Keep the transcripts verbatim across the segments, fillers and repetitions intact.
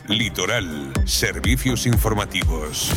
Litoral, servicios informativos.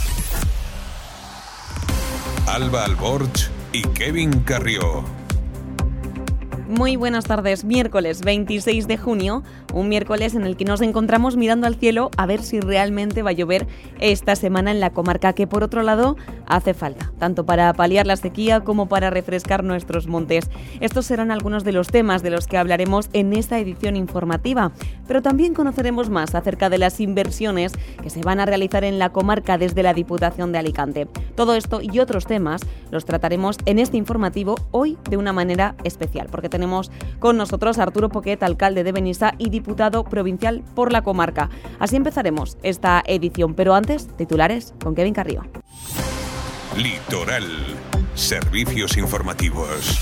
Alba Alborch y Kevin Carrió. Muy buenas tardes, miércoles veintiséis de junio, un miércoles en el que nos encontramos mirando al cielo a ver si realmente va a llover esta semana en la comarca, que por otro lado hace falta, tanto para paliar la sequía como para refrescar nuestros montes. Estos serán algunos de los temas de los que hablaremos en esta edición informativa, pero también conoceremos más acerca de las inversiones que se van a realizar en la comarca desde la Diputación de Alicante. Todo esto y otros temas los trataremos en este informativo hoy de una manera especial, porque tenemos Tenemos con nosotros a Arturo Poquet, alcalde de Benissa y diputado provincial por la comarca. Así empezaremos esta edición, pero antes, titulares con Kevin Carrió. Litoral, servicios informativos.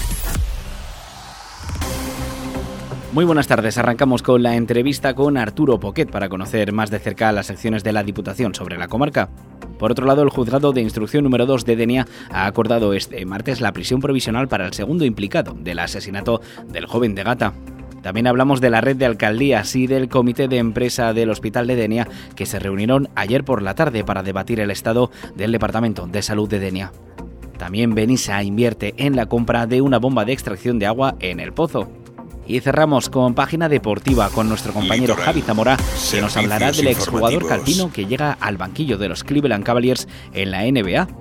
Muy buenas tardes, arrancamos con la entrevista con Arturo Poquet para conocer más de cerca las acciones de la Diputación sobre la comarca. Por otro lado, el Juzgado de Instrucción número dos de Denia ha acordado este martes la prisión provisional para el segundo implicado del asesinato del joven de Gata. También hablamos de la red de alcaldías y del comité de empresa del Hospital de Denia, que se reunieron ayer por la tarde para debatir el estado del Departamento de Salud de Denia. También Benissa invierte en la compra de una bomba de extracción de agua en El Pozo. Y cerramos con página deportiva con nuestro compañero Litoral, Javi Zamora, que nos hablará del exjugador calpino que llega al banquillo de los Cleveland Cavaliers en la N B A.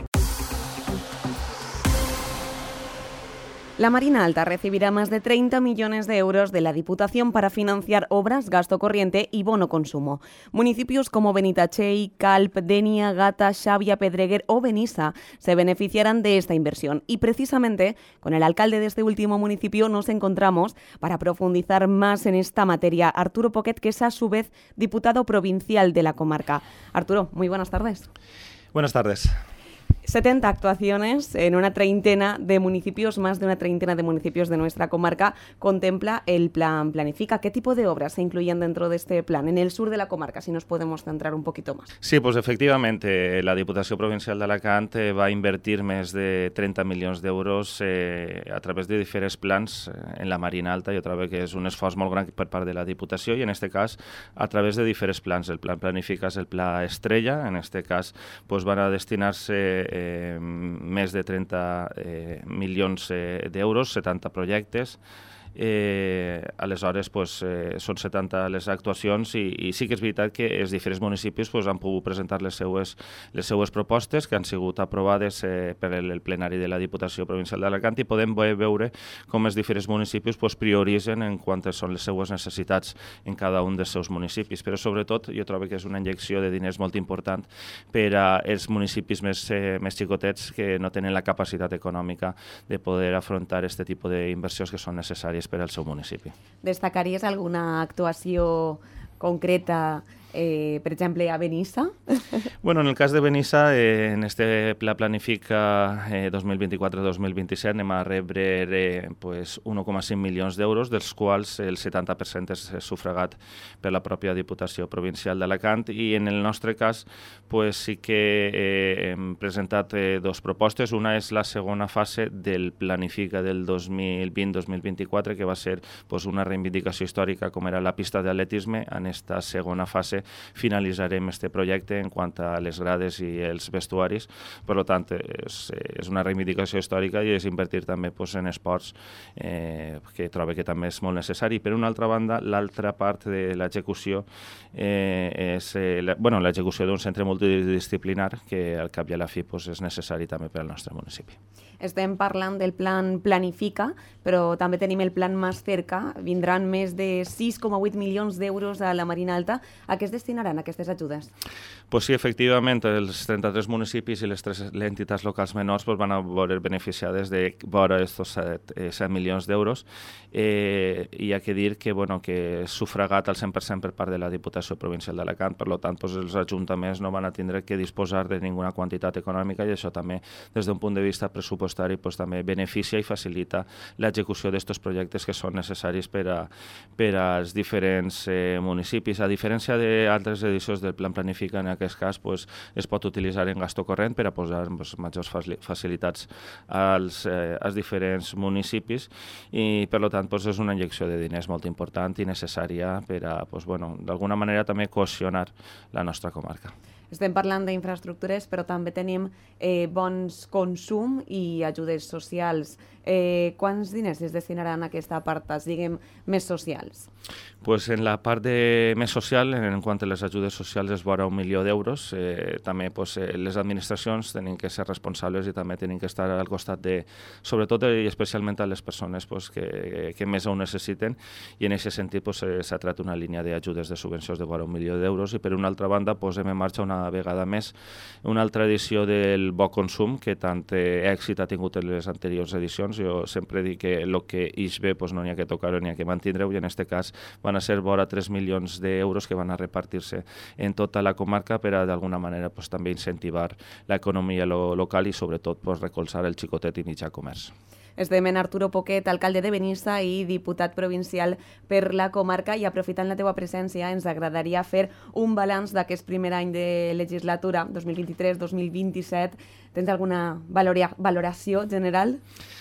La Marina Alta recibirá más de treinta millones de euros de la Diputación para financiar obras, gasto corriente y bono consumo. Municipios como Benitachell, Calp, Denia, Gata, Xàbia, Pedreguer o Benissa se beneficiarán de esta inversión. Y precisamente con el alcalde de este último municipio nos encontramos para profundizar más en esta materia. Arturo Poquet, que es a su vez diputado provincial de la comarca. Arturo, muy buenas tardes. Buenas tardes. setenta actuaciones en una treintena de municipios, más de una treintena de municipios de nuestra comarca, contempla el plan Planifica. ¿Qué tipo de obras se incluyen dentro de este plan? En el sur de la comarca, si nos podemos centrar un poquito más. Sí, pues efectivamente, la Diputació Provincial d'Alacant va a invertir més de trenta milions d'euros eh, a través de diferents plans eh, en la Marina Alta. Jo trobo que és un esforç molt gran per part de la Diputació i en aquest cas a través de diferents plans. El plan Planifica és el pla Estrella, en aquest cas pues, van a destinar-se Eh, més de trenta eh, milions eh, d'euros, setanta projectes. Eh, aleshores pues, eh, són setanta les actuacions i, i sí que és veritat que els diferents municipis pues, han pogut presentar les seues, les seues propostes que han sigut aprovades eh, per el, el plenari de la Diputació Provincial d'Alacant i podem veure com els diferents municipis pues, prioritzen en quant són les seues necessitats en cada un dels seus municipis, però sobretot jo trobo que és una injecció de diners molt important per als municipis més, eh, més xicotets que no tenen la capacitat econòmica de poder afrontar aquest tipus d'inversions que són necessàries per al seu municipi. Destacaries alguna actuació concreta, eh, per exemple, a Benissa? Bueno, en el cas de Benissa, eh, en este pla Planifica eh, dos mil vint-i-quatre dos mil vint-i-set anem a rebre eh, pues, un coma cinc milions d'euros, dels quals el setanta per cent és sufragat per la pròpia Diputació Provincial d'Alacant i en el nostre cas pues, sí que eh, hem presentat eh, dos propostes. Una és la segona fase del Planifica del dos mil vint dos mil vint-i-quatre, que va ser pues, una reivindicació històrica com era la pista d'atletisme. En esta segona fase finalitzarem este projecte en quant a les grades i els vestuaris. Per tant, és, és una reivindicació històrica i és invertir també pues, en esports eh, que trobo que també és molt necessari. Per una altra banda, l'altra part de l'execució eh, és eh, la, bueno, l'execució d'un centre multidisciplinar que al cap i a la fi pues, és necessari també per al nostre municipi. Estem parlant del plan Planifica, però també tenim el plan Más Cerca. Vindran més de sis coma vuit milions d'euros a la Marina Alta. A què es destinaran aquestes ajudes? Pues sí, efectivament, els trenta-tres municipis i les tres entitats locals menors pues, van a veure beneficiades de vora estos set milions d'euros. Eh, hi ha que dir que, bueno, que és sufragat al cent per cent per part de la Diputació Provincial d'Alacant, per tant, pues, els ajuntaments no van a tindre que disposar de ninguna quantitat econòmica i això també, des d'un punt de vista pressupostari, pues, també beneficia i facilita l'execució d'aquests projectes que són necessaris per, a, per als diferents eh, municipis. A diferència de eh, altres edicions del Plan Planifica, en aquest cas, pues, es pot utilitzar en gasto corrent per a posar pues, majors facilitats als, eh, als diferents municipis i, per tant, pues, és una injecció de diners molt important i necessària per a, pues, bueno, d'alguna manera, també cohesionar la nostra comarca. Estem parlant d'infraestructures, però també tenim eh, bons consum i ajudes socials. Eh, quants diners es destinaran a aquesta part, diguem, més socials? Pues en la part de més social, en quant a les ajudes socials, és vora un milió d'euros. Eh, també pues, eh, les administracions tenen que ser responsables i també tenen que estar al costat de, sobretot i especialment a les persones pues, que, que més ho necessiten, i en aquest sentit pues, s'ha tret una línia d'ajudes de subvencions de vora un milió d'euros, i per una altra banda posem en marxa una vegada més una altra edició del Bo Consum, que tant eh, èxit ha tingut en les anteriors edicions. Jo sempre dic que el que ix bé pues, no n'hi ha que tocar-ho ni ha que mantindre-ho, i en aquest cas van a ser vora tres milions d'euros que van a repartir-se en tota la comarca per a d'alguna manera pues, també incentivar l'economia lo local i sobretot pues, recolzar el xicotet i mitjà comerç. Estem en Arturo Poquet, alcalde de Benissa i diputat provincial per la comarca, i aprofitant la teua presència ens agradaria fer un balanç d'aquest primer any de legislatura, dos mil vint-i-tres dos mil vint-i-set. Tens alguna valoria- valoració general?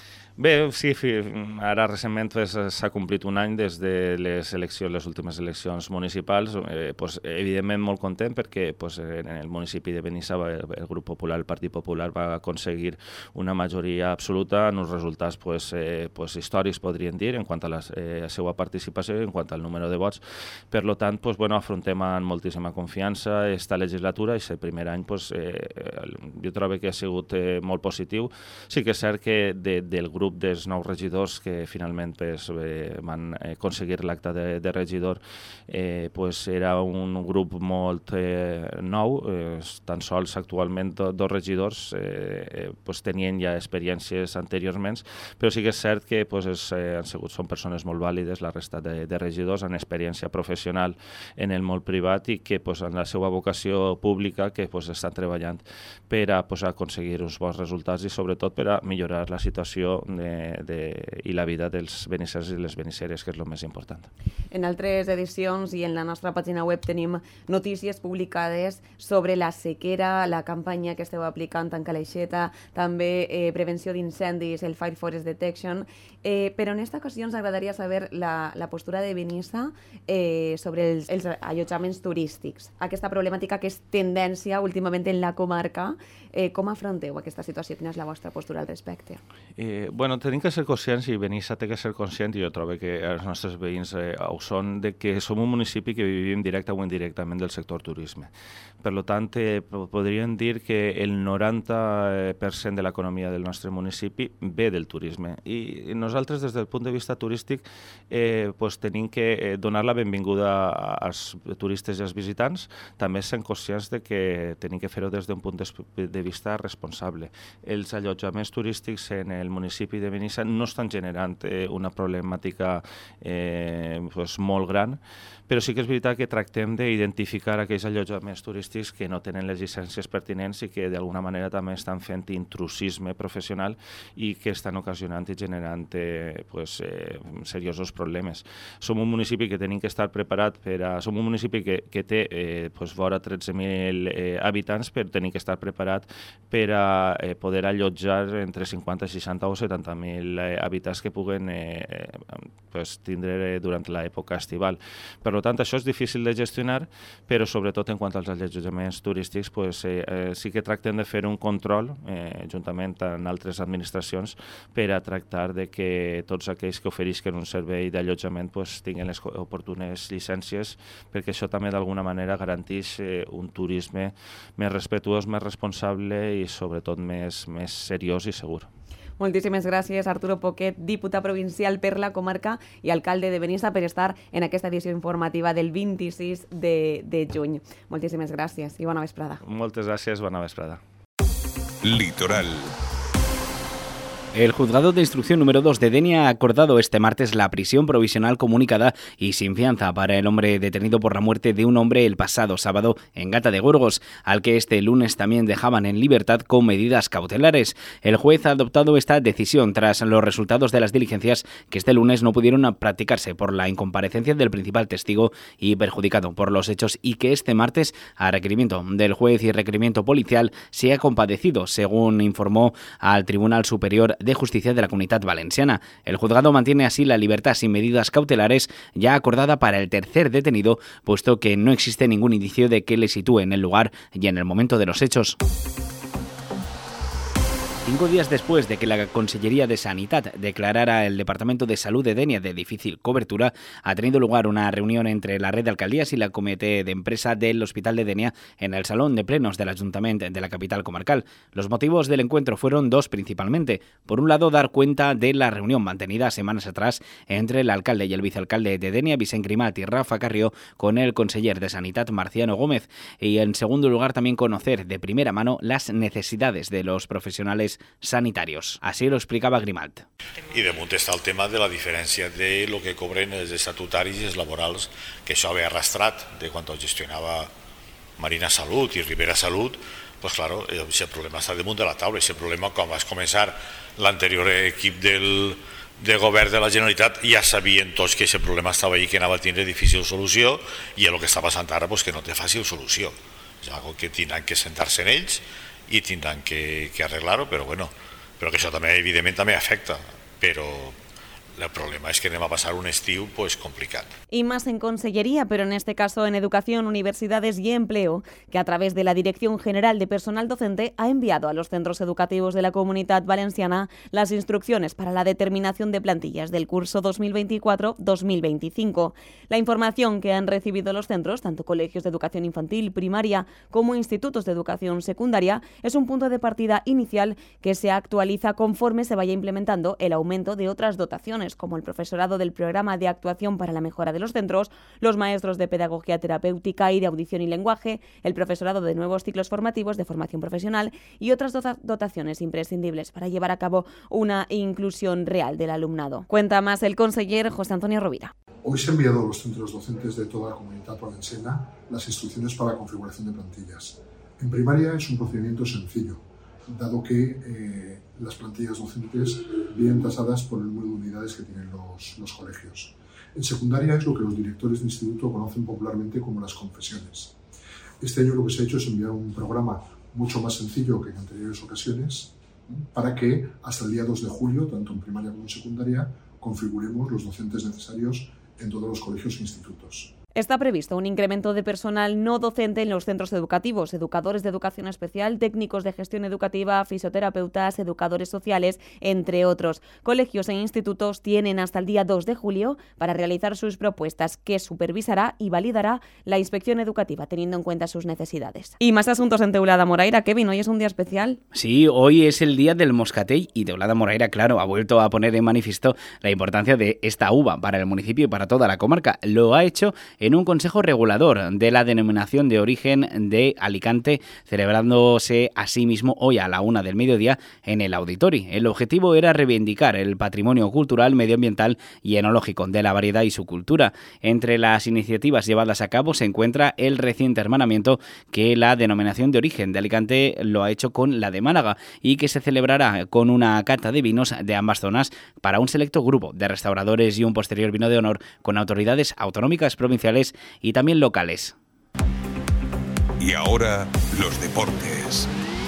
Bé, sí, ara recentment pues, s'ha complit un any des de les eleccions, les últimes eleccions municipals. Eh, pues, evidentment molt content perquè pues, en el municipi de Benissa el, el grup popular, el Partit Popular, va aconseguir una majoria absoluta en uns resultats pues, eh, pues, històrics, podríem dir, en quant a la eh, seva participació i en quant al número de vots. Per lo tant, pues, bueno, afrontem amb moltíssima confiança esta legislatura, i el primer any pues, eh, jo trobo que ha sigut eh, molt positiu. Sí que és cert que de, del grup dels nous regidors que finalment pues, eh, van eh, aconseguir l'acte de, de regidor, eh, pues, era un grup molt eh, nou, eh, tan sols actualment do, dos regidors eh, eh, pues, tenien ja experiències anteriorment, però sí que és cert que pues, és, eh, han sigut, són persones molt vàlides, la resta de, de regidors, amb experiència professional en el món privat i que pues, en la seva vocació pública que pues, estan treballant per a pues, aconseguir uns bons resultats i sobretot per a millorar la situació De, de, i la vida dels benissers i les benisseres, que és el més important. En altres edicions i en la nostra pàgina web tenim notícies publicades sobre la sequera, la campanya que esteu aplicant en Caleixeta, també eh, prevenció d'incendis, el Fire Forest Detection, eh, però en aquesta ocasió ens agradaria saber la, la postura de Benissa eh, sobre els, els allotjaments turístics. Aquesta problemàtica que és tendència últimament en la comarca, eh, com afronteu aquesta situació? Quina és la vostra postura al respecte? Eh, bueno, tenim que ser conscients, i Benissa té que ser conscient, i jo trobo que els nostres veïns eh, ho són, de que som un municipi que vivim directe o indirectament del sector turisme. Per tant, eh, podríem dir que el noranta per cent de l'economia del nostre municipi ve del turisme. I nosaltres, des del punt de vista turístic, eh, pues, tenim que donar la benvinguda als turistes i als visitants. També sent conscients de que tenim que fer-ho des d'un punt de vista responsable. Els allotjaments turístics en el municipi de Benissa no estan generant eh, una problemàtica eh, pues, molt gran, però sí que és veritat que tractem d'identificar aquells allotjaments turístics que no tenen les llicències pertinents i que d'alguna manera també estan fent intrusisme professional i que estan ocasionant i generant eh, pues, eh, seriosos problemes. Som un municipi que tenim que estar preparat per a... Som un municipi que, que té eh, pues, vora tretze mil eh, habitants, però tenim que estar preparat per a eh, poder allotjar entre cinquanta, seixanta o setanta mil eh, habitants que puguen eh, pues, tindre durant l'època estival. Per tant, això és difícil de gestionar, però sobretot en quant als allotjaments turístics pues, eh, eh, sí que tractem de fer un control eh, juntament amb altres administracions per a tractar de que tots aquells que oferisquen un servei d'allotjament pues, tinguin les oportunes llicències, perquè això també d'alguna manera garanteix eh, un turisme més respetuós, més responsable i sobretot més, més seriós i segur. Moltíssimes gràcies, Arturo Poquet, diputat provincial per la comarca i alcalde de Benissa, per estar en aquesta edició informativa del vint-i-sis de, de juny. Moltíssimes gràcies i bona vesprada. Moltes gràcies, bona vesprada. Litoral. El juzgado de instrucción número dos de Denia ha acordado este martes la prisión provisional comunicada y sin fianza para el hombre detenido por la muerte de un hombre el pasado sábado en Gata de Gorgos, al que este lunes también dejaban en libertad con medidas cautelares. El juez ha adoptado esta decisión tras los resultados de las diligencias que este lunes no pudieron practicarse por la incomparecencia del principal testigo y perjudicado por los hechos, y que este martes, a requerimiento del juez y requerimiento policial, se ha compadecido, según informó al Tribunal Superior de Justicia de la Comunitat Valenciana. El juzgado mantiene así la libertad sin medidas cautelares ya acordada para el tercer detenido, puesto que no existe ningún indicio de que le sitúe en el lugar y en el momento de los hechos. Cinco días después de que la Consellería de Sanidad declarara el Departamento de Salud de Denia de difícil cobertura, ha tenido lugar una reunión entre la red de alcaldías y la comité de empresa del Hospital de Denia en el Salón de Plenos del Ayuntamiento de la capital comarcal. Los motivos del encuentro fueron dos principalmente. Por un lado, dar cuenta de la reunión mantenida semanas atrás entre el alcalde y el vicealcalde de Denia, Vicent Grimat, y Rafa Carrió, con el conseller de Sanidad, Marciano Gómez. Y en segundo lugar, también conocer de primera mano las necesidades de los profesionales sanitarios. Así lo explicava Grimat. I damunt està el tema de la diferència de lo que cobren els estatutaris i els laborals, que això ve arrastrat de quan gestionava Marina Salut i Ribera Salut. Pues claro, ese problema està damunt de la taula. Ese problema, quan vas començar l'anterior equip del, de govern de la Generalitat, ja sabien tots que ese problema estava ahí, que anava a tindre difícil solució, i el que està passant ara, pues, que no té fàcil solució. És algo que tindran que sentar-se en ells i tindran que, que arreglar-ho, però bueno, però que això també evidentment també afecta, però el problema es que anem a pasar un estiu pues complicat. Y más en Consellería, pero en este caso en Educación, Universidades y Empleo, que a través de la Dirección General de Personal Docente ha enviado a los centros educativos de la Comunitat Valenciana las instrucciones para la determinación de plantillas del curso dos mil veinticuatro dos mil veinticinco. La información que han recibido los centros, tanto colegios de educación infantil, primaria, como institutos de educación secundaria, es un punto de partida inicial que se actualiza conforme se vaya implementando el aumento de otras dotaciones, como el profesorado del programa de actuación para la mejora de los centros, los maestros de pedagogía terapéutica y de audición y lenguaje, el profesorado de nuevos ciclos formativos de formación profesional y otras dotaciones imprescindibles para llevar a cabo una inclusión real del alumnado. Cuenta más el conseller José Antonio Rovira. Hoy se han enviado a los centros docentes de toda la Comunitat Valenciana las instrucciones para la configuración de plantillas. En primaria es un procedimiento sencillo, dado que eh, las plantillas docentes vienen tasadas por el número de unidades que tienen los, los colegios. En secundaria es lo que los directores de instituto conocen popularmente como las confesiones. Este año lo que se ha hecho es enviar un programa mucho más sencillo que en anteriores ocasiones, ¿eh? para que hasta el día dos de julio, tanto en primaria como en secundaria, configuremos los docentes necesarios en todos los colegios e institutos. Está previsto un incremento de personal no docente en los centros educativos, educadores de educación especial, técnicos de gestión educativa, fisioterapeutas, educadores sociales, entre otros. Colegios e institutos tienen hasta el día dos de julio para realizar sus propuestas, que supervisará y validará la inspección educativa, teniendo en cuenta sus necesidades. Y más asuntos en Teulada Moraira. Kevin, hoy es un día especial. Sí, hoy es el día del moscatell y Teulada Moraira, claro, ha vuelto a poner en manifiesto la importancia de esta uva para el municipio y para toda la comarca. Lo ha hecho en un consejo regulador de la denominación de origen de Alicante, celebrándose asimismo hoy a la una del mediodía en el Auditori. El objetivo era reivindicar el patrimonio cultural, medioambiental y enológico de la variedad y su cultura. Entre las iniciativas llevadas a cabo se encuentra el reciente hermanamiento que la denominación de origen de Alicante lo ha hecho con la de Málaga y que se celebrará con una cata de vinos de ambas zonas para un selecto grupo de restauradores y un posterior vino de honor con autoridades autonómicas, provinciales y también locales. Y ahora, los deportes.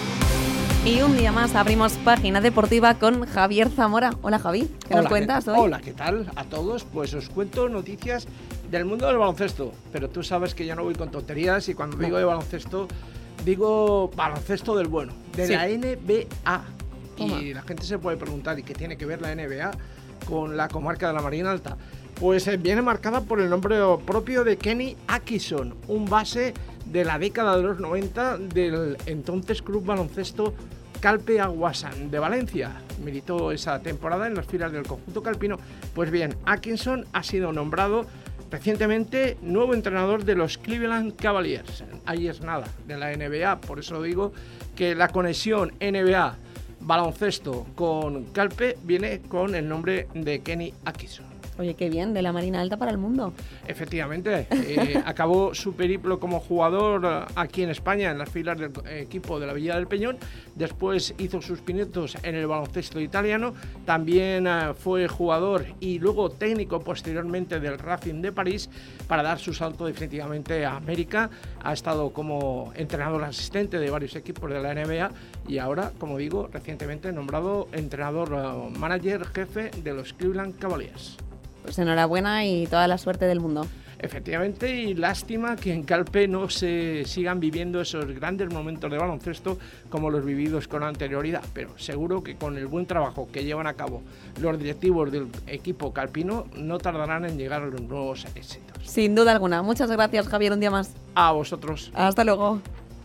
Y un día más abrimos página deportiva con Javier Zamora. Hola, Javi, ¿qué Hola, nos cuentas ¿qué, hoy? Hola, ¿qué tal a todos? Pues os cuento noticias del mundo del baloncesto, pero tú sabes que yo no voy con tonterías y cuando no. digo de baloncesto, digo baloncesto del bueno, de sí. la N B A. Toma. Y la gente se puede preguntar, ¿y qué tiene que ver la N B A con la comarca de la Marina Alta? Pues viene marcada por el nombre propio de Kenny Atkinson, un base de la década de los noventa del entonces Club Baloncesto Calpe Aguasan de Valencia. Militó esa temporada en las filas del conjunto calpino. Pues bien, Atkinson ha sido nombrado recientemente nuevo entrenador de los Cleveland Cavaliers. Ahí es nada, de la N B A, por eso digo que la conexión N B A baloncesto con Calpe viene con el nombre de Kenny Atkinson. Oye, qué bien, de la Marina Alta para el mundo. Efectivamente, eh, acabó su periplo como jugador aquí en España, en las filas del equipo de la Villa del Peñón. Después hizo sus pinitos en el baloncesto italiano. También eh, fue jugador y luego técnico posteriormente del Racing de París para dar su salto definitivamente a América. Ha estado como entrenador asistente de varios equipos de la N B A y ahora, como digo, recientemente nombrado entrenador uh, manager jefe de los Cleveland Cavaliers. Pues enhorabuena y toda la suerte del mundo. Efectivamente, y lástima que en Calpe no se sigan viviendo esos grandes momentos de baloncesto como los vividos con anterioridad, pero seguro que con el buen trabajo que llevan a cabo los directivos del equipo calpino no tardarán en llegar a los nuevos éxitos. Sin duda alguna. Muchas gracias, Javier, un día más. A vosotros. Hasta luego.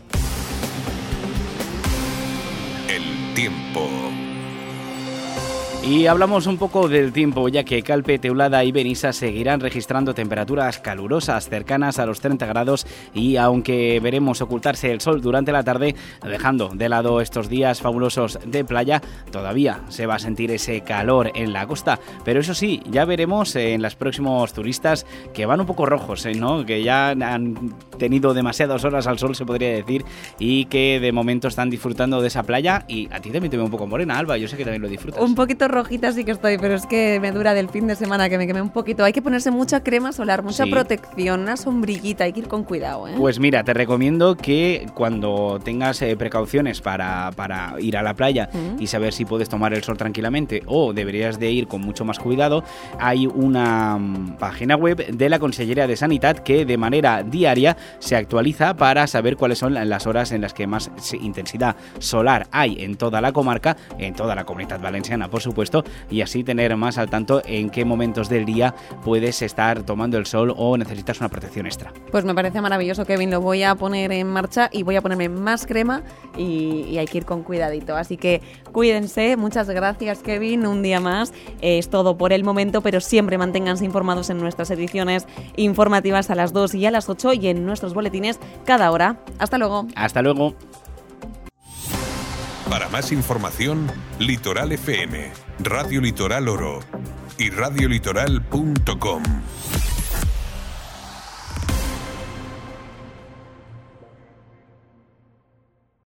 El tiempo. Y hablamos un poco del tiempo, ya que Calpe, Teulada y Benissa seguirán registrando temperaturas calurosas cercanas a los treinta grados y aunque veremos ocultarse el sol durante la tarde, dejando de lado estos días fabulosos de playa, todavía se va a sentir ese calor en la costa. Pero eso sí, ya veremos en los próximos turistas que van un poco rojos, ¿eh? ¿no? Que ya han tenido demasiadas horas al sol, se podría decir, y que de momento están disfrutando de esa playa. Y a ti también te veo un poco morena, Alba, yo sé que también lo disfrutas. Un poquito rojita sí que estoy, pero es que me dura del fin de semana que me quemé un poquito. Hay que ponerse mucha crema solar, mucha sí. protección, una sombrillita, hay que ir con cuidado, ¿eh? Pues mira, te recomiendo que cuando tengas eh, precauciones para, para ir a la playa uh-huh. y saber si puedes tomar el sol tranquilamente o deberías de ir con mucho más cuidado, hay una um, página web de la Consellería de Sanidad que de manera diaria se actualiza para saber cuáles son las horas en las que más intensidad solar hay en toda la comarca, en toda la Comunidad Valenciana, por supuesto, y así tener más al tanto en qué momentos del día puedes estar tomando el sol o necesitas una protección extra. Pues me parece maravilloso, Kevin, lo voy a poner en marcha y voy a ponerme más crema y, y hay que ir con cuidadito, así que cuídense. Muchas gracias, Kevin, un día más. Eh, es todo por el momento, pero siempre manténganse informados en nuestras ediciones informativas a las dos y a las ocho y en nuestros boletines cada hora. Hasta luego. Hasta luego. Para más información, Litoral F M, Radio Litoral Oro y radio litoral punto com.